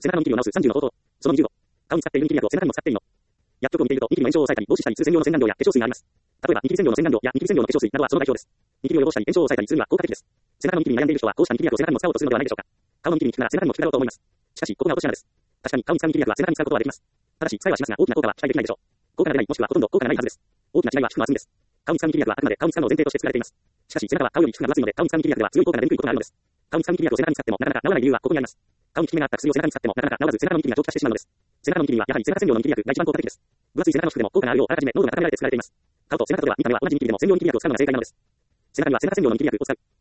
背中のニキビを治す30の方法。その20を。顔に使っているニキビ薬を背中にも使っていいの。薬局を見ていると、ニキビの炎症を抑えたり、防止したりする専用の洗顔料や化粧水があります。例えば、ニキビ洗浄の洗顔料やニキビ洗浄の化粧水などはその代表です。ニキビを予防したり、炎症を抑えたりするには効果的です。背中のニキビに悩んでいる人は、こうしたニキビ薬を背中にも使おうとするのではないでしょうか。顔のニキビに効くなら背中にも効くだろうと思います。しかし、ここが落とし穴です。確かに顔に使うニキビ薬は背中に使うことはできます。ただし、使いはしますが、大きな効果は期待できないでしょう。効果が出ない、もしくはほとんど効果がないはずです。大きな違いは効くのは済みです。顔に使うニキビ薬はあくまで顔に使うのを前提として作られています。しかし、背中は顔より効くが分厚いので、顔に使うニキビ薬では強い効果が出にくいことがあるのです。顔に使うニキビ薬を背中に使ってもなかなか治らない理由はここにあります。顔に効き目があった薬を背中に使ってもなかなか治らず、背中のニキビが長期化してしまうのです。背中のニキビはやはり背中洗浄のニキビ薬が一番効果的です。分厚い背中の服でも効果があるようあらかじめ濃度が高められて作られています。顔と背中とでは見た目は同じニキビでも専用ニキビ薬を使うのが正解なのです。背中には背中洗浄のニキビ薬を使う。